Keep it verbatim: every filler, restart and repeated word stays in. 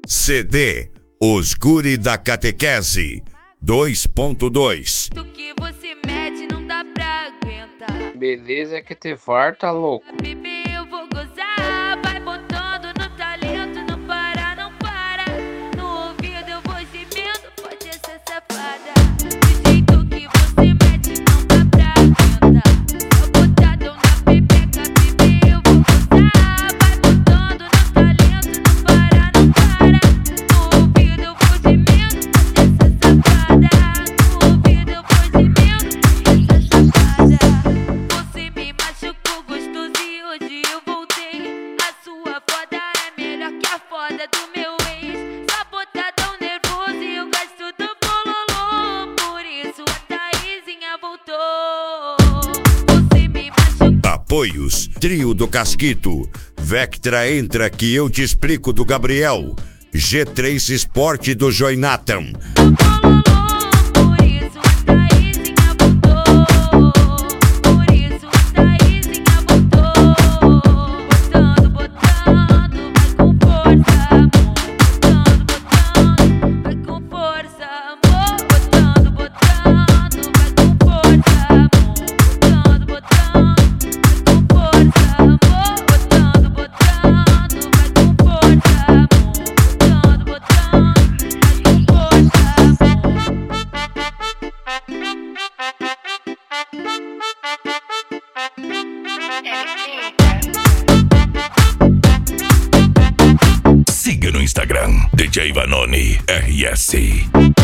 C D Os Guri da Catequese dois ponto dois. Do que você mete não dá pra aguentar. Beleza é que te farta, louco. Bebê, eu vou gozar. Vai botando no talento, não para, não para. No ouvido eu vou gemendo, pode ser safada. Do jeito que você mete não dá pra aguentar. Só botadão na pepeca, bebê, eu vou gozar. Vai botando no talento, não para, não para. No ouvido eu vou gemendo, pode ser safada. No ouvido eu vou gemendo, pode ser safada. Você me machucou gostoso e hoje eu voltei. A sua foda é melhor que a foda do meu ex. Só botadão nervoso e eu gasto do bololô. Por isso a Thaisinha voltou. Você me machucou. Apoios: Trio do Casquito, Vectra Entra que eu te explico do Gabriel, G três Sport do Joinatan. do bololô. Por isso a Thaisinha voltou. Por isso a Thaisinha voltou. Botando, botando, vai com força, amor. Botando, botando, vai com força, amor. Botando, botando, vai com força, amor. Botando, botando, vai com força, amor. Botando, botando, vai com força, amor. Botando, botando, vai com força, amor. Siga no Instagram, D J Vanoni R S.